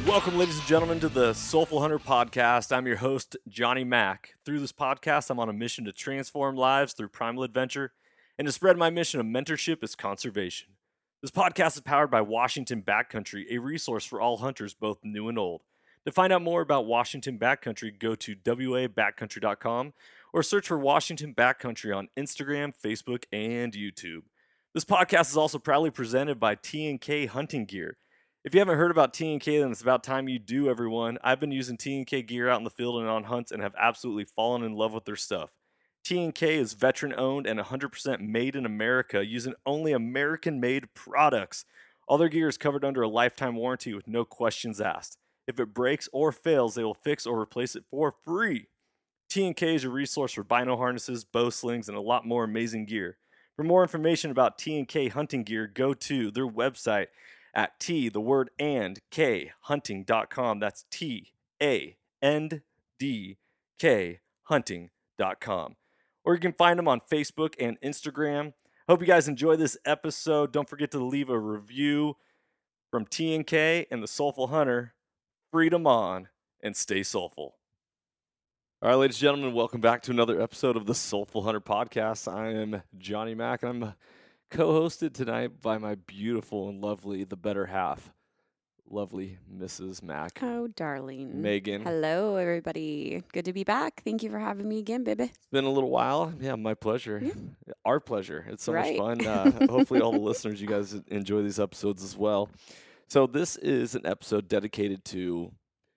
Welcome, ladies and gentlemen, to the Soulful Hunter podcast. I'm your host, Johnny Mack. Through this podcast, I'm on a mission to transform lives through primal adventure and to spread my mission of mentorship as conservation. This podcast is powered by Washington Backcountry, a resource for all hunters, both new and old. To find out more about Washington Backcountry, go to wabackcountry.com or search for Washington Backcountry on Instagram, Facebook, and YouTube. This podcast is also proudly presented by T&K Hunting Gear. If you haven't heard about T&K, then it's about time you do, everyone. I've been using T&K gear out in the field and on hunts and have absolutely fallen in love with their stuff. T&K is veteran-owned and 100% made in America, using only American-made products. All their gear is covered under a lifetime warranty with no questions asked. If it breaks or fails, they will fix or replace it for free. T&K is your resource for bino harnesses, bow slings, and a lot more amazing gear. For more information about T&K hunting gear, go to their website at hunting.com. That's TANDK hunting.com. Or you can find them on Facebook and Instagram. Hope you guys enjoy this episode. Don't forget to leave a review from T&K and the Soulful Hunter. Freedom on and stay soulful. All right, ladies and gentlemen, welcome back to another episode of the Soulful Hunter podcast. I am Johnny Mack, and I'm co-hosted tonight by my beautiful and lovely, the better half, lovely Mrs. Mack. Oh, darling. Megan. Hello, everybody. Good to be back. Thank you for having me again, baby. It's been a little while. Yeah, my pleasure. Yeah. Our pleasure. It's so Right. much fun. Hopefully all the listeners, you guys enjoy these episodes as well. So this is an episode dedicated to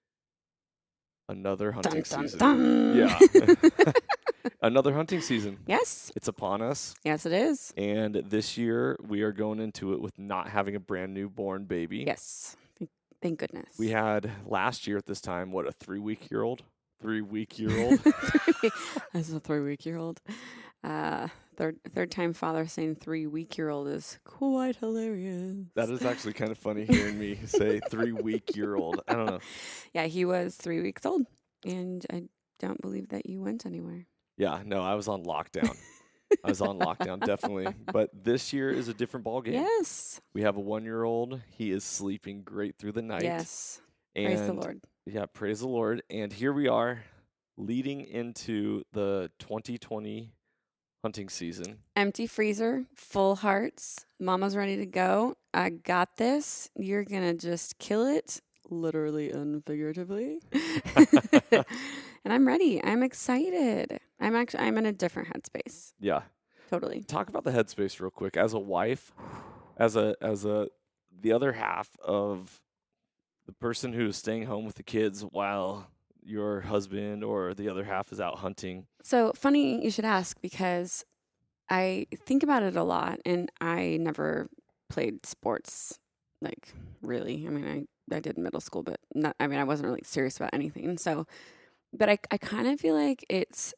another hunting Dun, dun, season. dun. Yeah. Another hunting season. Yes. It's upon us. Yes, it is. And this year, we are going into it with not having a brand new born baby. Yes. Thank goodness. We had last year at this time, what, a 3-week-year-old? 3-week-year-old? As a 3-week-year-old. Third time father saying 3-week-year-old is quite hilarious. That is actually kind of funny hearing me say 3-week-year-old. I don't know. Yeah, he was 3 weeks old. And I don't believe that you went anywhere. Yeah, no, I was on lockdown. Definitely. But this year is a different ballgame. Yes. We have a 1-year-old. He is sleeping great through the night. Yes. And Praise the Lord. Yeah, praise the Lord. And here we are leading into the 2020 hunting season. Empty freezer, full hearts. Mama's ready to go. I got this. You're going to just kill it, literally and figuratively. And I'm ready. I'm excited. I'm in a different headspace. Yeah. Totally. Talk about the headspace real quick. As a wife, as the other half of the person who is staying home with the kids while your husband or the other half is out hunting. So funny you should ask, because I think about it a lot, and I never played sports, like, really. I mean, I did in middle school, but I wasn't really serious about anything. So, but I kind of feel like it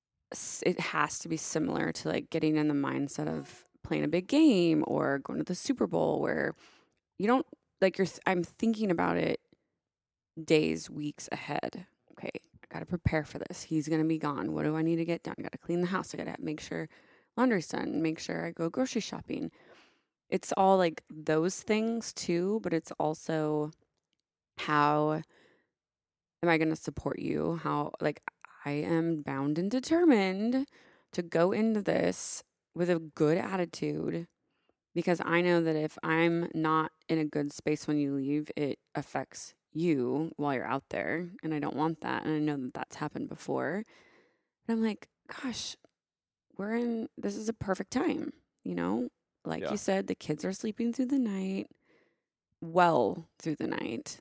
has to be similar to like getting in the mindset of playing a big game or going to the Super Bowl, where you don't like I'm thinking about it days, weeks ahead. Okay, I got to prepare for this. He's going to be gone. What do I need to get done? I got to clean the house. I got to make sure laundry's done, make sure I go grocery shopping. It's all like those things too, but it's also how am I going to support you? How, like, I am bound and determined to go into this with a good attitude, because I know that if I'm not in a good space when you leave, it affects you while you're out there. And I don't want that. And I know that that's happened before. And I'm like, gosh, this is a perfect time, Like Yeah. you said, the kids are sleeping through the night, well through the night.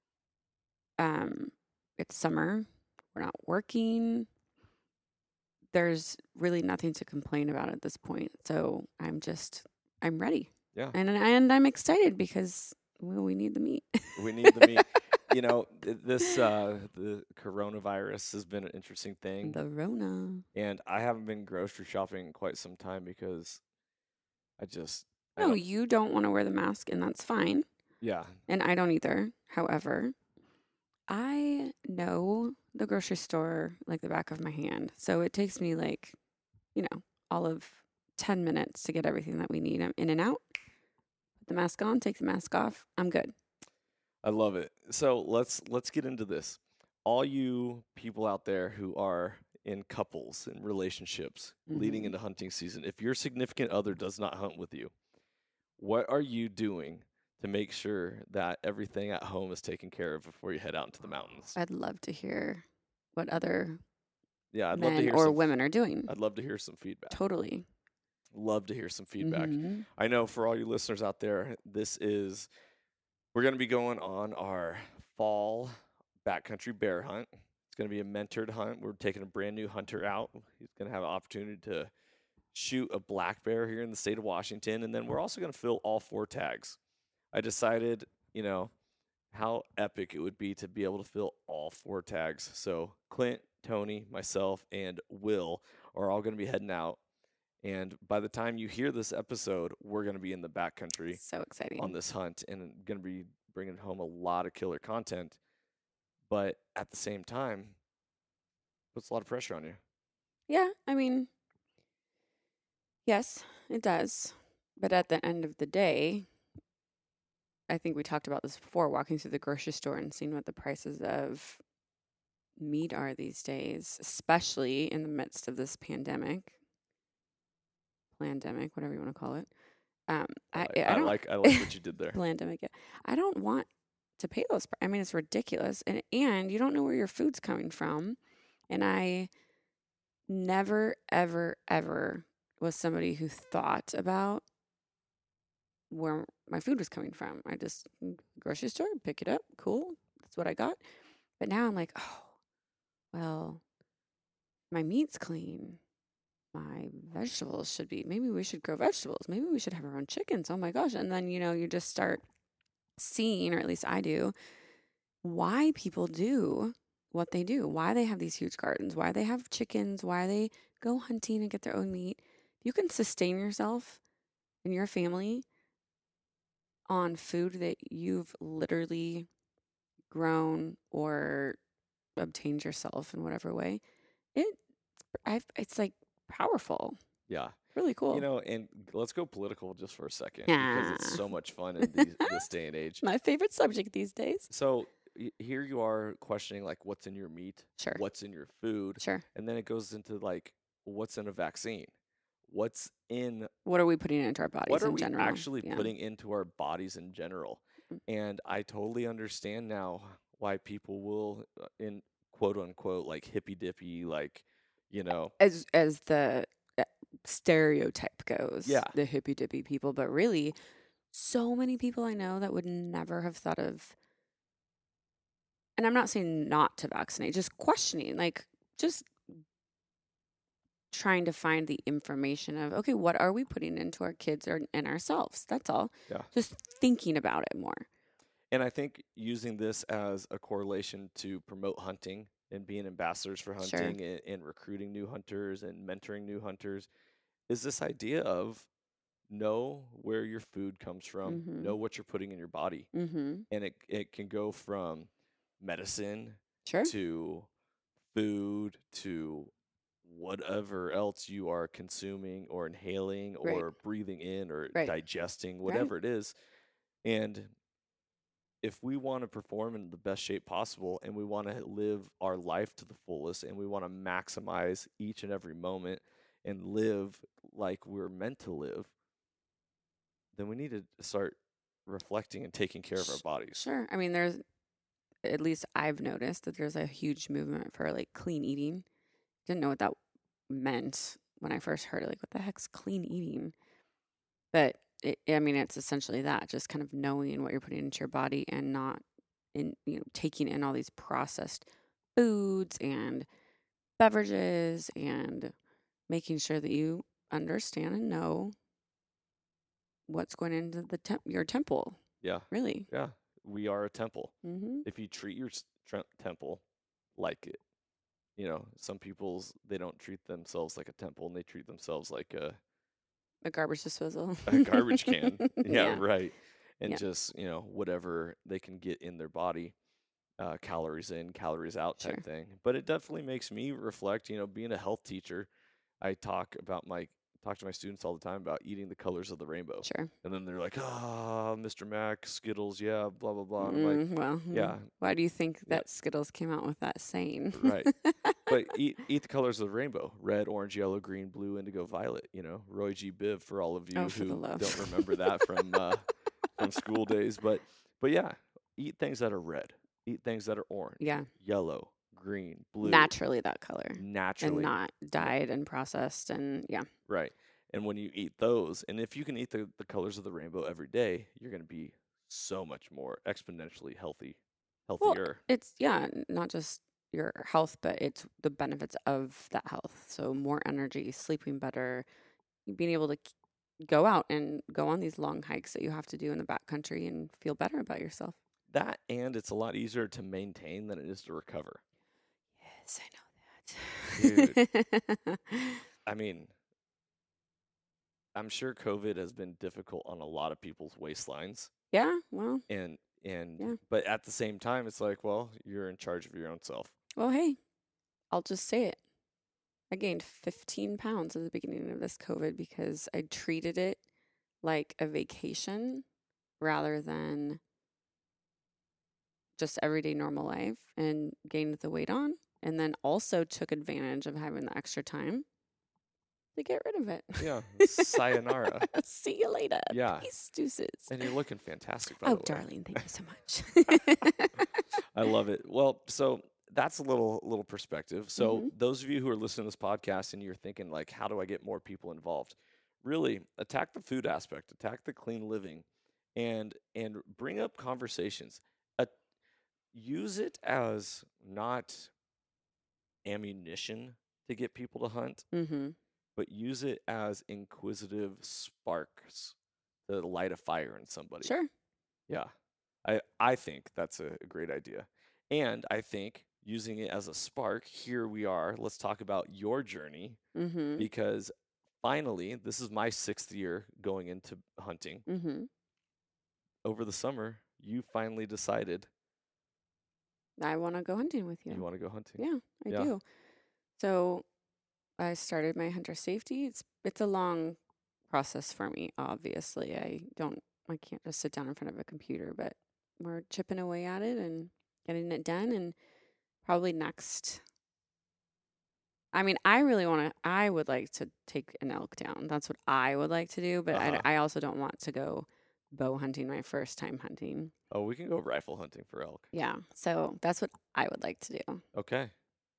It's summer. We're not working. There's really nothing to complain about at this point. So I'm ready. Yeah. And I'm excited because we need the meat. We need the meat. The coronavirus has been an interesting thing. The Rona. And I haven't been grocery shopping in quite some time because No, you don't want to wear the mask, and that's fine. Yeah. And I don't either. However, I know the grocery store like the back of my hand. So it takes me all of 10 minutes to get everything that we need. I'm in and out. Put the mask on, take the mask off. I'm good. I love it. So let's get into this. All you people out there who are in couples and relationships leading Hmm. into hunting season, if your significant other does not hunt with you, what are you doing to make sure that everything at home is taken care of before you head out into the mountains? I'd love to hear what other Yeah, I'd love to men hear or some. women are doing. I'd love to hear some feedback. Totally. Love to hear some feedback. Hmm. I know for all you listeners out there, we're going to be going on our fall backcountry bear hunt. It's going to be a mentored hunt. We're taking a brand new hunter out. He's going to have an opportunity to shoot a black bear here in the state of Washington. And then we're also going to fill all 4 tags. I decided, how epic it would be to be able to fill all 4 tags. So Clint, Tony, myself, and Will are all going to be heading out. And by the time you hear this episode, we're going to be in the backcountry So exciting. on this hunt and going to be bringing home a lot of killer content. But at the same time, puts a lot of pressure on you. Yeah, I mean, yes, it does. But at the end of the day, I think we talked about this before, walking through the grocery store and seeing what the prices of meat are these days, especially in the midst of this pandemic, whatever you want to call it. I don't like what you did there. pandemic. Yeah. I don't want to pay those. I mean, it's ridiculous, and you don't know where your food's coming from. And I never, ever, ever was somebody who thought about where my food was coming from. I just grocery store, pick it up, cool. That's what I got. But now I'm like, oh, well, my meat's clean. My vegetables should be, maybe we should grow vegetables. Maybe we should have our own chickens. Oh my gosh. And then, you just start seeing, or at least I do, why people do what they do, why they have these huge gardens, why they have chickens, why they go hunting and get their own meat. If you can sustain yourself and your family on food that you've literally grown or obtained yourself in whatever way, it's like powerful. Yeah. Really cool. And let's go political just for a second because it's so much fun in this day and age. My favorite subject these days. So here you are questioning like what's in your meat, Sure. what's in your food, Sure. and then it goes into like what's in a vaccine, what are we putting into our bodies what are in we general? actually putting into our bodies in general. And I totally understand now why people will in quote unquote like hippy dippy, like as the stereotype goes, Yeah. the hippy dippy people. But really, so many people I know that would never have thought of, and I'm not saying not to vaccinate, just questioning, like just trying to find the information of, okay, what are we putting into our kids and ourselves? That's all. Yeah. Just thinking about it more. And I think using this as a correlation to promote hunting and being ambassadors for Sure. hunting and recruiting new hunters and mentoring new hunters is this idea of know where your food comes from, Mhm. know what you're putting in your body. Mm-hmm. And it can go from medicine Sure. to food to whatever else you are consuming or inhaling Right. or breathing in or Right. digesting, whatever it is. And if we want to perform in the best shape possible and we want to live our life to the fullest and we want to maximize each and every moment and live like we're meant to live, then we need to start reflecting and taking care of our bodies. Sure. I mean, at least I've noticed that there's a huge movement for like clean eating. Didn't know what that meant when I first heard it. Like, what the heck's clean eating? But it's essentially that, just kind of knowing what you're putting into your body and not taking in all these processed foods and beverages and making sure that you understand and know what's going into your temple. Yeah. Really. Yeah. We are a temple. Mm-hmm. If you treat your temple like it, some people's, they don't treat themselves like a temple and they treat themselves like a garbage disposal. a garbage can. Yeah, Yeah. right. And Yeah. just, whatever they can get in their body, calories in, calories out type Sure. thing. But it definitely makes me reflect, being a health teacher, I talk about my talk to my students all the time about eating the colors of the rainbow. Sure. And then they're like, Mr. Mac, Skittles, yeah, blah, blah, blah. And I'm like, Well, yeah, why do you think Yeah. that Skittles came out with that saying? right. But eat the colors of the rainbow: red, orange, yellow, green, blue, indigo, violet. Roy G. Biv for all of you Oh, for the who love. don't remember that from school days. But yeah, eat things that are red. Eat things that are orange, Yeah, yellow, green, blue. naturally that color, Naturally. and not dyed and processed, and yeah. Right. And when you eat those, and if you can eat the colors of the rainbow every day, you're going to be so much more exponentially healthier. It's not just your health, but it's the benefits of that health. So more energy, sleeping better, being able to go out and go on these long hikes that you have to do in the backcountry and feel better about yourself. That, and it's a lot easier to maintain than it is to recover. Yes, I know Dude. I mean, I'm sure COVID has been difficult on a lot of people's waistlines. Yeah, well, And Yeah. but at the same time, it's like, well, you're in charge of your own self. well, hey, I'll just say it. I gained 15 pounds at the beginning of this COVID because I treated it like a vacation rather than just everyday normal life, and gained the weight on, and then also took advantage of having the extra time to get rid of it. Yeah. Sayonara. See you later. Yeah. Peace, deuces. And you're looking fantastic, by Oh, the way. darling, thank you so much. I love it. Well, so that's a little perspective. So Mhm. those of you who are listening to this podcast and you're thinking like, how do I get more people involved? Really attack the food aspect, attack the clean living, and bring up conversations. Use it as not ammunition to get people to hunt, Mhm. but use it as inquisitive sparks to light a fire in somebody. Sure. Yeah. I think that's a great idea. And I think using it as a spark, here we are. Let's talk about your journey, Mhm. because finally, this is my 6th year going into hunting. Mhm. Over the summer, you finally decided I want to go hunting with you you. want to go hunting. Yeah, I Yeah. do. So I started my hunter safety. It's a long process for me, obviously. I can't just sit down in front of a computer, but we're chipping away at it and getting it done. And probably next, I mean, I would like to take an elk down. That's what I would like to do, but Uh-huh. I also don't want to go bow hunting my first time hunting. Oh, we can go rifle hunting for elk. Yeah, so that's what I would like to do. Okay.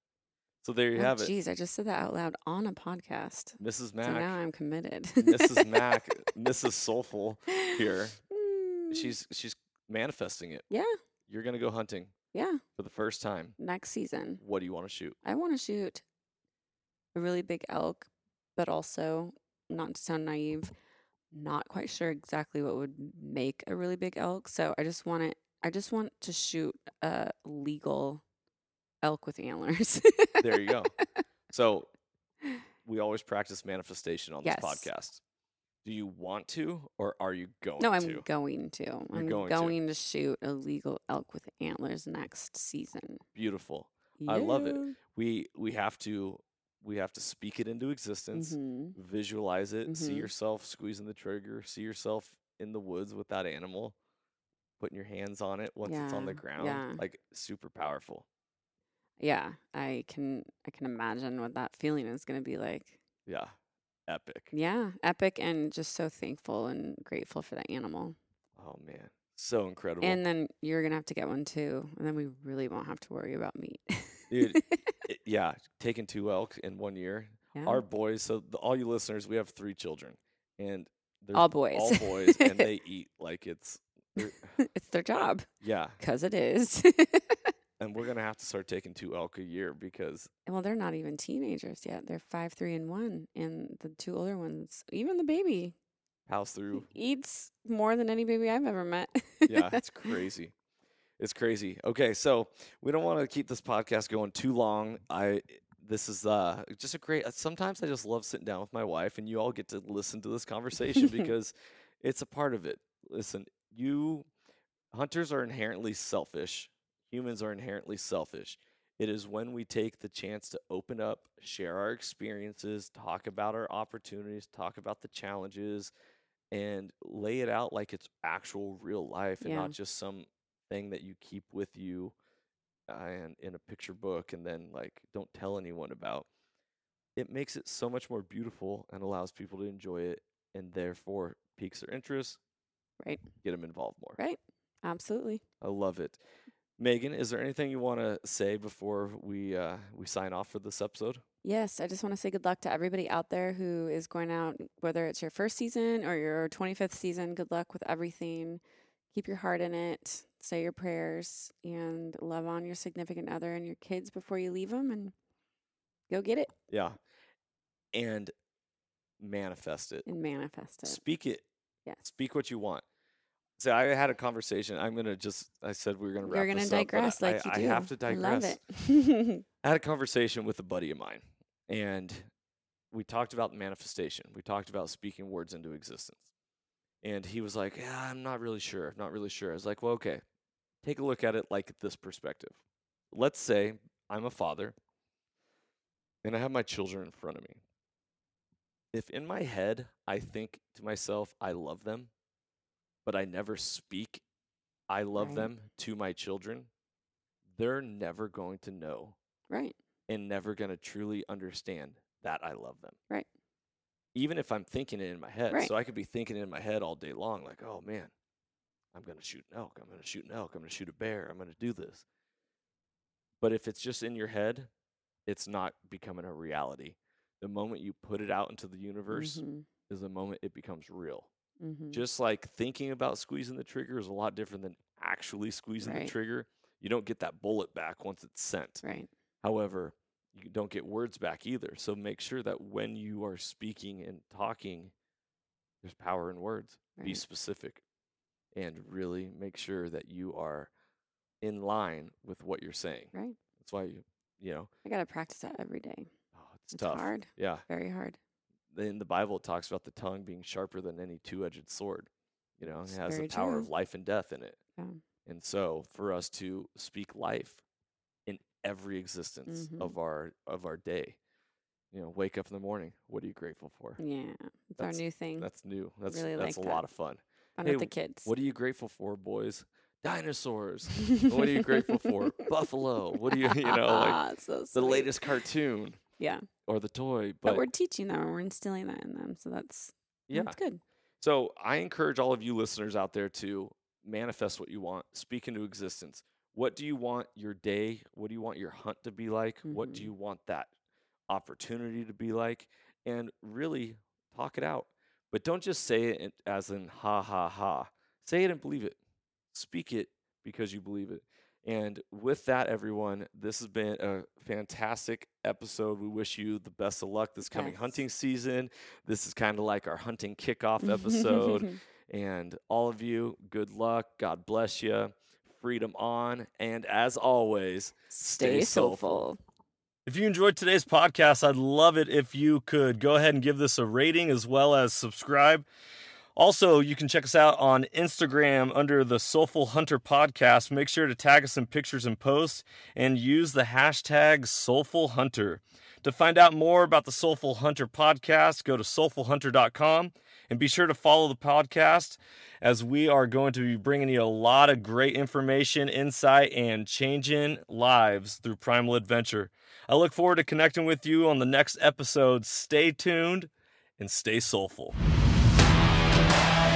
So there you Oh, have it. geez, I just said that out loud on a podcast. Mrs. So now Mac, I'm committed. Mrs. Mac, Mrs. Soulful here. Mm, She's manifesting it. yeah, You're going to go hunting yeah. for the first time. Next season, What do you want to shoot? I want to shoot a really big elk, but also, not to sound naive, not quite sure exactly what would make a really big elk. So I just want to shoot a legal elk with antlers. There you go. So we always practice manifestation on this Yes. podcast. Do you want to, or are you going No, to? I'm going to. I'm going to. going to shoot a legal elk with antlers next season. Beautiful. I love it. Yeah. We have to speak it into existence, Mhm. visualize it, see Mhm. yourself squeezing the trigger, see yourself in the woods with that animal, putting your hands on it once it's on the Yeah, ground. yeah. Like super powerful. Yeah, I can imagine what that feeling is going to be like. Yeah. Epic. Yeah, epic, and just so thankful and grateful for that animal. Oh man. So incredible. And then you're going to have to get one too, and then we really won't have to worry about meat. Dude, yeah, taking 2 elk in 1 year. Yeah. Our boys, so all you listeners, we have 3 children, and they're All boys. all boys, and they eat like they're- It's their job, yeah. because it is. And we're gonna have to start taking 2 elk a year because Well, they're not even teenagers yet. They're 5, 3, and 1. And the 2 older ones, even the baby, house through. eats more than any baby I've ever met. Yeah, it's crazy. It's crazy. Okay, so we don't want to keep this podcast going too long. This is just a great. Sometimes I just love sitting down with my wife, and you all get to listen to this conversation because it's a part of it. Listen, hunters are inherently selfish. Humans are inherently selfish. It is when we take the chance to open up, share our experiences, talk about our opportunities, talk about the challenges, and lay it out like it's actual real life and Yeah. not just some thing that you keep with you and in a picture book and then like don't tell anyone about. It makes it so much more beautiful and allows people to enjoy it and therefore piques their interest, Right. get them involved more. Right. Absolutely. I love it. Megan, is there anything you want to say before we sign off for this episode? Yes, I just want to say good luck to everybody out there who is going out, whether it's your first season or your 25th season. Good luck with everything. Keep your heart in it. Say your prayers and love on your significant other and your kids before you leave them and go get it Yeah. And manifest it. and manifest it. Speak it. Yes. Speak what you want. So I had a conversation. I said we were going to wrap You're going to this up, but digress like you do. I have to digress. I love it. I had a conversation with a buddy of mine, and we talked about manifestation. We talked about speaking words into existence. And he was like, yeah, I'm not really sure. Not really sure. I was like, well, okay, take a look at it like this perspective. Let's say I'm a father, and I have my children in front of me. If in my head I think to myself, I love them, but I never speak I love Right. them to my children, they're never going to know Right. and never going to truly understand that I love them. Right. Even if I'm thinking it in my head. Right. So I could be thinking it in my head all day long, like, oh man, I'm going to shoot an elk. I'm going to shoot an elk. I'm going to shoot a bear. I'm going to do this. But if it's just in your head, it's not becoming a reality. The moment you put it out into the universe Mhm. is the moment it becomes real. Mhm. Just like thinking about squeezing the trigger is a lot different than actually squeezing the Right. trigger. You don't get that bullet back once it's sent. Right. However, you don't get words back either. So make sure that when you are speaking and talking, there's power in words. Be Right. specific and really make sure that you are in line with what you're saying. Right. That's why you know, I got to practice that every day. it's It's tough. hard. Yeah. Very hard. In the Bible, it talks about the tongue being sharper than any two-edged sword. You know, it It's has the very power true. of life and death in it. Yeah. And so for us to speak life in every existence Mhm. of our day, you know, wake up in the morning. What are you grateful for? Yeah. It's our That's- new thing. That's new. That's Really that's like a that. lot of fun. Fun hey, with the kids. What are you grateful for, boys? Dinosaurs. What are you grateful for? Buffalo. What do you like so the sweet. latest cartoon Yeah. or the toy? But But we're teaching them and we're instilling that in them. So that's yeah. good. So I encourage all of you listeners out there to manifest what you want, speak into existence. What do you want your day? What do you want your hunt to be like? What do Mhm. you want that opportunity to be like? And really talk it out. But don't just say it as in ha ha ha. Say it and believe it. Speak it because you believe it. And with that, everyone, this has been a fantastic episode. We wish you the best of luck this coming Yes. hunting season. This is kind of like our hunting kickoff episode. And all of you, good luck. God bless you. Freedom on. And as always, Stay soulful. If you enjoyed today's podcast, I'd love it if you could go ahead and give this a rating as well as subscribe. Also, you can check us out on Instagram under the Soulful Hunter Podcast. Make sure to tag us in pictures and posts and use the hashtag Soulful Hunter. To find out more about the Soulful Hunter Podcast, go to soulfulhunter.com and be sure to follow the podcast as we are going to be bringing you a lot of great information, insight, and changing lives through Primal Adventure. I look forward to connecting with you on the next episode. Stay tuned and stay soulful.